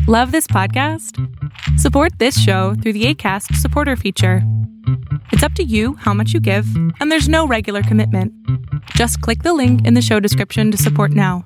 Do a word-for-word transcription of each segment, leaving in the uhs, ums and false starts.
Love this podcast? Support this show through the Acast supporter feature. It's up to you how much you give, and there's no regular commitment. Just click the link in the show description to support now.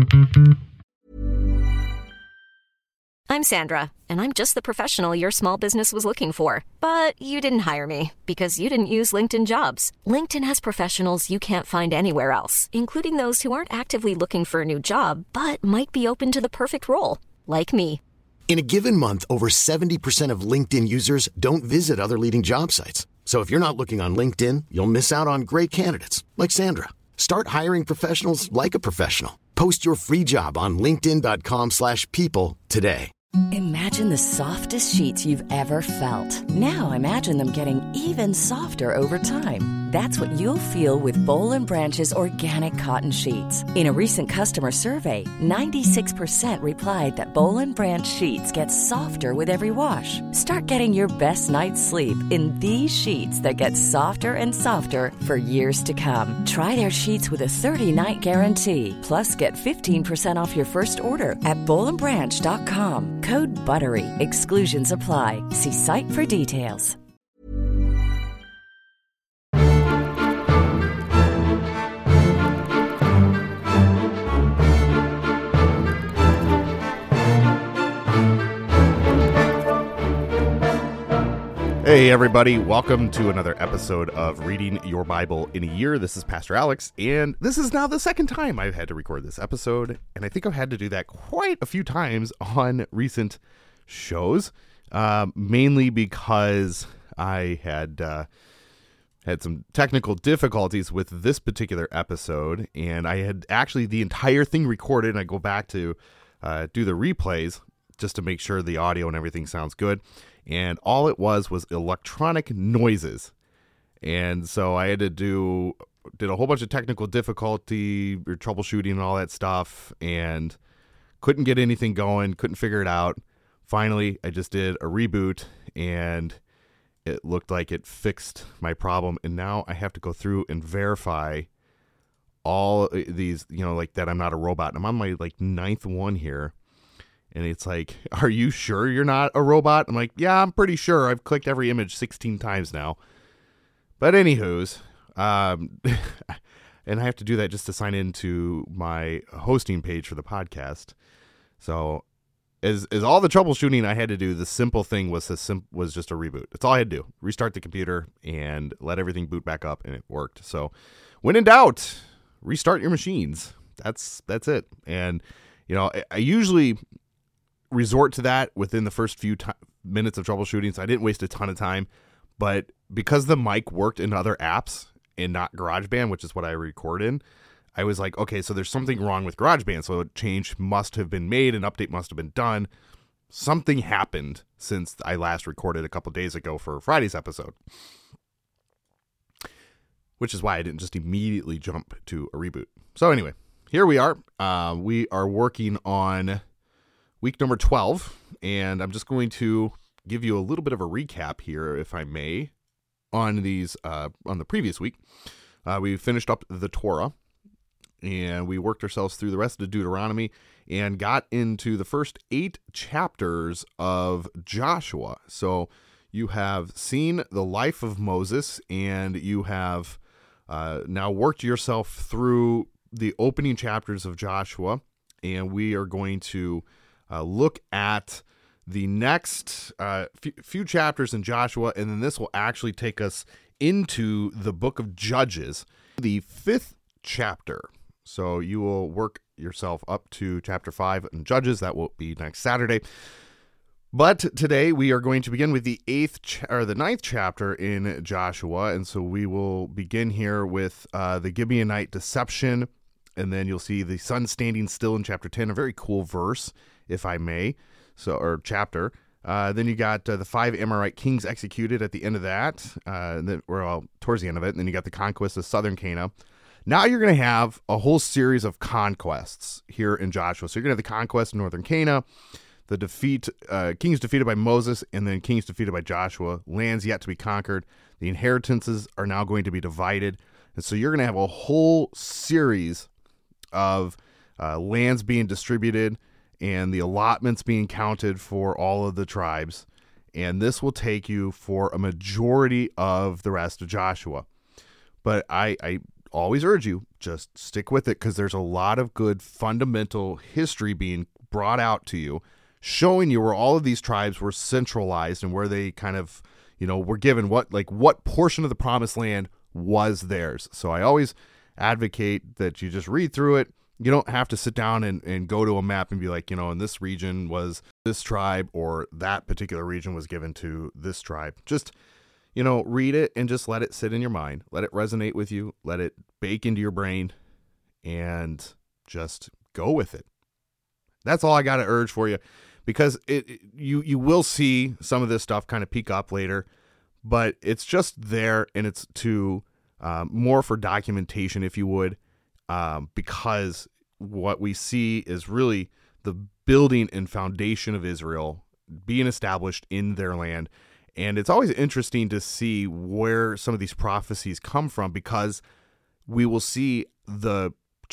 I'm Sandra, and I'm just the professional your small business was looking for. But you didn't hire me because you didn't use LinkedIn Jobs. LinkedIn has professionals you can't find anywhere else, including those who aren't actively looking for a new job, but might be open to the perfect role, like me. In a given month, over seventy percent of LinkedIn users don't visit other leading job sites. So if you're not looking on LinkedIn, you'll miss out on great candidates like Sandra. Start hiring professionals like a professional. Post your free job on linkedin dot com slash people today. Imagine the softest sheets you've ever felt. Now imagine them getting even softer over time. That's what you'll feel with Boll and Branch's organic cotton sheets. In a recent customer survey, ninety-six percent replied that Boll and Branch sheets get softer with every wash. Start getting your best night's sleep in these sheets that get softer and softer for years to come. Try their sheets with a thirty-night guarantee. Plus, get fifteen percent off your first order at boll and branch dot com. Code BUTTERY. Exclusions apply. See site for details. Hey everybody, welcome to another episode of Reading Your Bible in a Year. This is Pastor Alex, and this is now the second time I've had to record this episode, and I think I've had to do that quite a few times on recent shows, uh, mainly because I had uh, had some technical difficulties with this particular episode, and I had actually the entire thing recorded, and I go back to uh, do the replays just to make sure the audio and everything sounds good. And all it was was electronic noises. And so I had to do, did a whole bunch of technical difficulty, or troubleshooting and all that stuff, and couldn't get anything going, couldn't figure it out. Finally, I just did a reboot, and it looked like it fixed my problem. And now I have to go through and verify all these, you know, like that I'm not a robot. I'm on my like ninth one here. And it's like, are you sure you're not a robot? I'm like, yeah, I'm pretty sure. I've clicked every image sixteen times now. But anywho's, um, and I have to do that just to sign into my hosting page for the podcast. So as, as all the troubleshooting I had to do, the simple thing was a sim- was just a reboot. That's all I had to do. Restart the computer and let everything boot back up, and it worked. So when in doubt, restart your machines. That's that's it. And, you know, I, I usually resort to that within the first few t- minutes of troubleshooting, so I didn't waste a ton of time. But because the mic worked in other apps and not GarageBand, which is what I record in, I was like, okay, so there's something wrong with GarageBand, so a change must have been made, an update must have been done. Something happened since I last recorded a couple days ago for Friday's episode, which is why I didn't just immediately jump to a reboot. So anyway, here we are. Uh, we are working on week number twelve, and I'm just going to give you a little bit of a recap here, if I may, on these uh, on the previous week. Uh, we finished up the Torah, and we worked ourselves through the rest of Deuteronomy and got into the first eight chapters of Joshua. So you have seen the life of Moses, and you have uh, now worked yourself through the opening chapters of Joshua, and we are going to Uh, look at the next uh, f- few chapters in Joshua, and then this will actually take us into the book of Judges, the fifth chapter. So you will work yourself up to chapter five in Judges. That will be next Saturday. But today we are going to begin with the eighth ch- or the ninth chapter in Joshua, and so we will begin here with uh, the Gibeonite deception, and then you'll see the sun standing still in chapter ten, a very cool verse, if I may, so or chapter. Uh, then you got uh, the five Amorite kings executed at the end of that, uh, and then, well, towards the end of it. And then you got the conquest of southern Canaan. Now you're going to have a whole series of conquests here in Joshua. So you're going to have the conquest of northern Canaan, the defeat, uh, kings defeated by Moses, and then kings defeated by Joshua, lands yet to be conquered. The inheritances are now going to be divided. And so you're going to have a whole series of uh, lands being distributed and the allotments being counted for all of the tribes. And this will take you for a majority of the rest of Joshua. But I, I always urge you, just stick with it, because there's a lot of good fundamental history being brought out to you, showing you where all of these tribes were centralized and where they kind of, you know, were given what, like what portion of the promised land was theirs. So I always advocate that you just read through it. You don't have to sit down and, and go to a map and be like, you know, in this region was this tribe, or that particular region was given to this tribe. Just, you know, read it and just let it sit in your mind. Let it resonate with you. Let it bake into your brain, and just go with it. That's all I got to urge for you, because it, it you you will see some of this stuff kind of peak up later, but it's just there, and it's to um, more for documentation, if you would. Um, because what we see is really the building and foundation of Israel being established in their land. And it's always interesting to see where some of these prophecies come from, because we will see the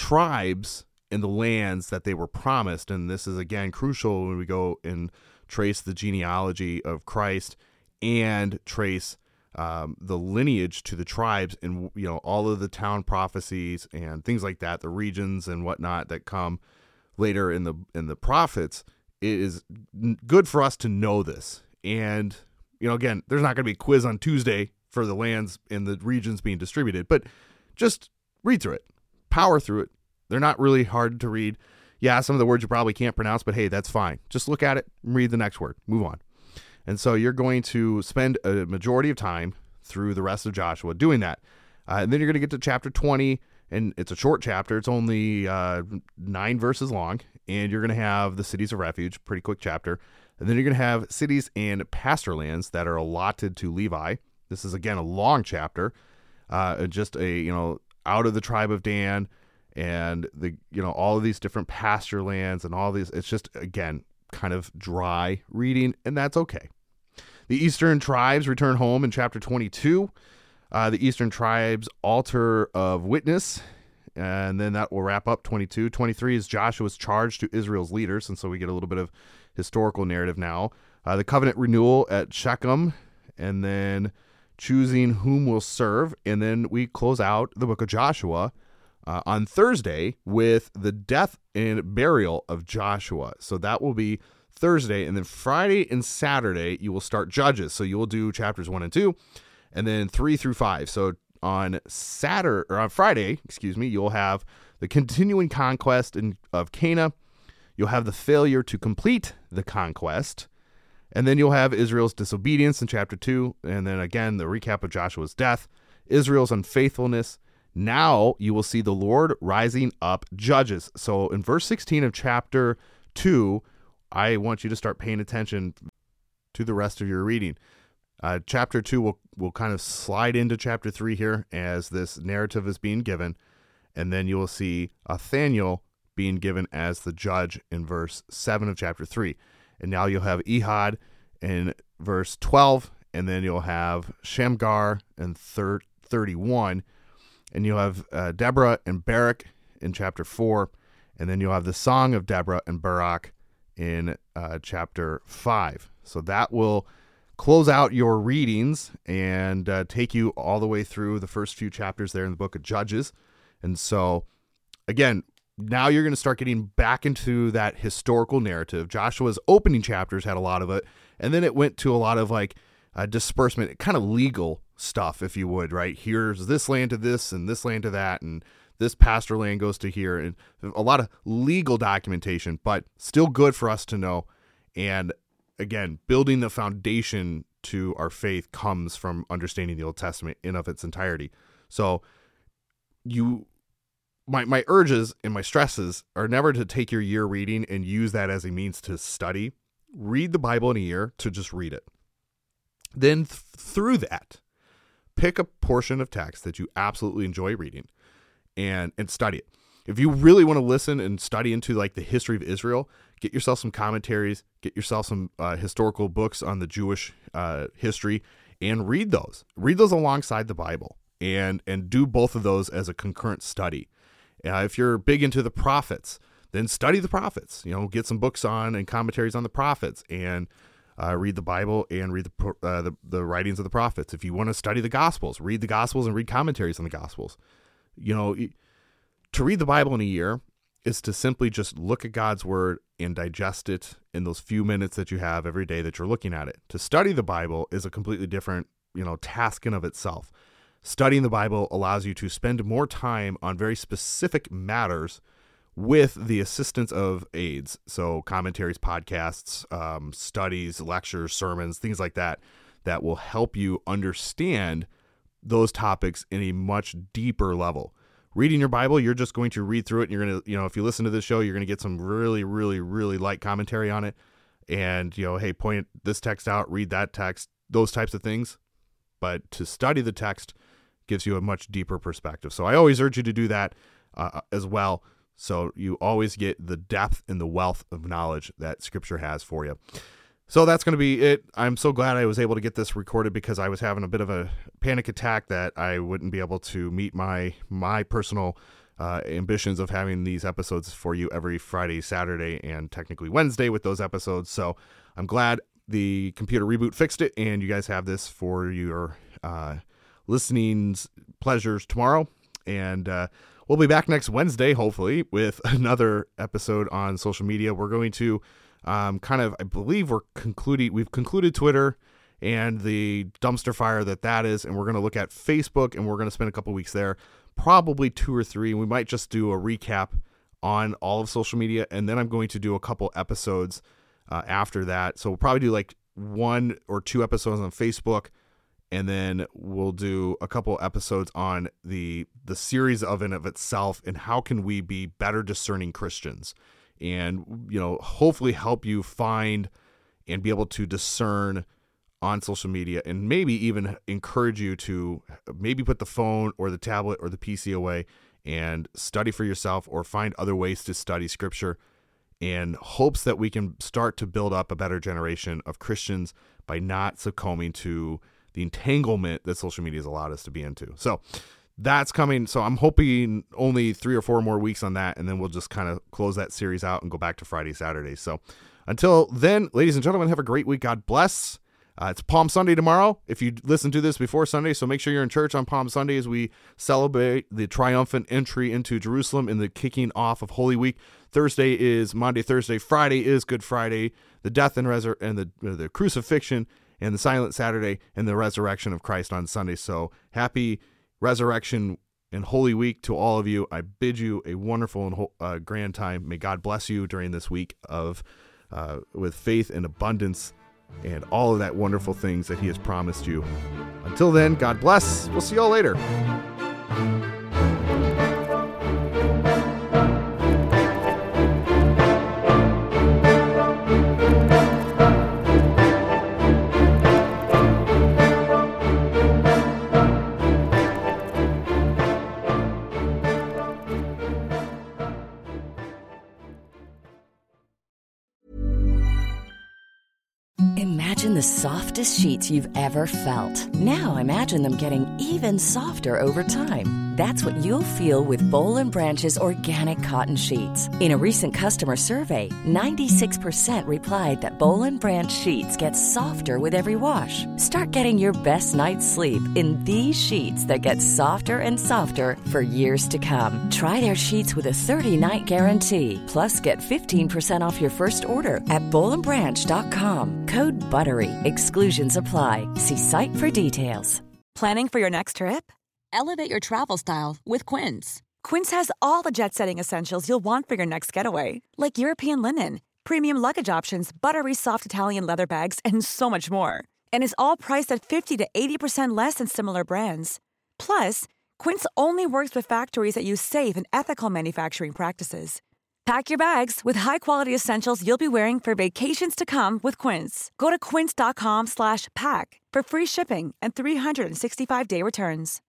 tribes in the lands that they were promised. And this is, again, crucial when we go and trace the genealogy of Christ and trace Um, the lineage to the tribes, and, you know, all of the town prophecies and things like that, the regions and whatnot that come later in the in the prophets. It is good for us to know this. And, you know, again, there's not going to be a quiz on Tuesday for the lands and the regions being distributed, but just read through it, power through it. They're not really hard to read. Yeah, some of the words you probably can't pronounce, but hey, that's fine. Just look at it, read the next word, move on. And so you're going to spend a majority of time through the rest of Joshua doing that. Uh, and then you're going to get to chapter twenty, and it's a short chapter. It's only uh, nine verses long, and you're going to have the cities of refuge, pretty quick chapter. And then you're going to have cities and pasture lands that are allotted to Levi. This is, again, a long chapter, uh, just a, you know, out of the tribe of Dan, and the, you know, all of these different pasture lands and all these. It's just, again, kind of dry reading, and that's okay. The eastern tribes return home in chapter twenty-two. Uh, the eastern tribes altar of witness, and then that will wrap up twenty-two. twenty-three is Joshua's charge to Israel's leaders, and so we get a little bit of historical narrative now. Uh, the covenant renewal at Shechem, and then choosing whom will serve, and then we close out the book of Joshua Uh, on Thursday with the death and burial of Joshua. So that will be Thursday. And then Friday and Saturday, you will start Judges. So you will do chapters one and two, and then three through five. So on Saturday, or on Friday, excuse me, you'll have the continuing conquest in, of Canaan. You'll have the failure to complete the conquest. And then you'll have Israel's disobedience in chapter two. And then again, the recap of Joshua's death, Israel's unfaithfulness. Now you will see the Lord rising up judges. So in verse sixteen of chapter two, I want you to start paying attention to the rest of your reading. Uh, chapter two will, will kind of slide into chapter three here as this narrative is being given. And then you will see Othniel being given as the judge in verse seven of chapter three. And now you'll have Ehud in verse twelve, and then you'll have Shamgar in thir- thirty-one. And you'll have uh, Deborah and Barak in chapter four. And then you'll have the song of Deborah and Barak in uh, chapter five. So that will close out your readings and uh, take you all the way through the first few chapters there in the book of Judges. And so, again, now you're going to start getting back into that historical narrative. Joshua's opening chapters had a lot of it. And then it went to a lot of like uh, disbursement, kind of legal stuff, if you would, right? Here's this land to this and this land to that, and this pasture land goes to here, and a lot of legal documentation, but still good for us to know. And again, building the foundation to our faith comes from understanding the Old Testament in of its entirety. So you, my, my urges and my stresses are never to take your year reading and use that as a means to study. Read the Bible in a year to just read it. Then th- through that, pick a portion of text that you absolutely enjoy reading and, and study it. If you really want to listen and study into like the history of Israel, get yourself some commentaries, get yourself some uh, historical books on the Jewish uh, history, and read those. Read those alongside the Bible, and and do both of those as a concurrent study. Uh, if you're big into the prophets, then study the prophets. You know, get some books on and commentaries on the prophets, and uh, read the Bible and read the, uh, the the writings of the prophets. If you want to study the Gospels, read the Gospels and read commentaries on the Gospels. You know, to read the Bible in a year is to simply just look at God's word and digest it in those few minutes that you have every day that you're looking at it. To study the Bible is a completely different, you know, task in of itself. Studying the Bible allows you to spend more time on very specific matters with the assistance of aids. So commentaries, podcasts, um, studies, lectures, sermons, things like that, that will help you understand those topics in a much deeper level. Reading your Bible, you're just going to read through it. And you're going to, you know, if you listen to this show, you're going to get some really, really, really light commentary on it. And, you know, hey, point this text out, read that text, those types of things. But to study the text gives you a much deeper perspective. So I always urge you to do that uh, as well. So you always get the depth and the wealth of knowledge that Scripture has for you. So that's going to be it. I'm so glad I was able to get this recorded because I was having a bit of a panic attack that I wouldn't be able to meet my my personal uh, ambitions of having these episodes for you every Friday, Saturday, and technically Wednesday with those episodes. So I'm glad the computer reboot fixed it, and you guys have this for your uh, listening pleasures tomorrow. And uh, we'll be back next Wednesday, hopefully, with another episode on social media. We're going to Um, kind of, I believe we're concluding, we've concluded Twitter and the dumpster fire that that is, and we're going to look at Facebook, and we're going to spend a couple weeks there, probably two or three. We might just do a recap on all of social media, and then I'm going to do a couple episodes uh, after that. So we'll probably do like one or two episodes on Facebook, and then we'll do a couple episodes on the the series of and of itself, and how can we be better discerning Christians. And, you know, hopefully help you find and be able to discern on social media, and maybe even encourage you to maybe put the phone or the tablet or the P C away and study for yourself, or find other ways to study Scripture, in hopes that we can start to build up a better generation of Christians by not succumbing to the entanglement that social media has allowed us to be into. So that's coming. So I'm hoping only three or four more weeks on that, and then we'll just kind of close that series out and go back to Friday, Saturday. So until then, ladies and gentlemen, have a great week. God bless. Uh, it's Palm Sunday tomorrow, if you listen to this before Sunday, so make sure you're in church on Palm Sunday as we celebrate the triumphant entry into Jerusalem in the kicking off of Holy Week. Thursday is Monday, Thursday. Friday is Good Friday, the death and resur- and the, the crucifixion, and the silent Saturday, and the resurrection of Christ on Sunday. So happy Resurrection and Holy Week to all of you. I bid you a wonderful and uh, grand time. May God bless you during this week of uh, with faith and abundance and all of that wonderful things that He has promised you. Until then, God bless. We'll see you all later. Imagine the softest sheets you've ever felt. Now imagine them getting even softer over time. That's what you'll feel with Boll and Branch's organic cotton sheets. In a recent customer survey, ninety-six percent replied that Boll and Branch sheets get softer with every wash. Start getting your best night's sleep in these sheets that get softer and softer for years to come. Try their sheets with a thirty-night guarantee. Plus, get fifteen percent off your first order at boll and branch dot com. Code BUTTERY. Exclusions apply. See site for details. Planning for your next trip? Elevate your travel style with Quince. Quince has all the jet-setting essentials you'll want for your next getaway, like European linen, premium luggage options, buttery soft Italian leather bags, and so much more. And is all priced at fifty to eighty percent less than similar brands. Plus, Quince only works with factories that use safe and ethical manufacturing practices. Pack your bags with high-quality essentials you'll be wearing for vacations to come with Quince. Go to quince dot com slash pack for free shipping and three sixty-five day returns.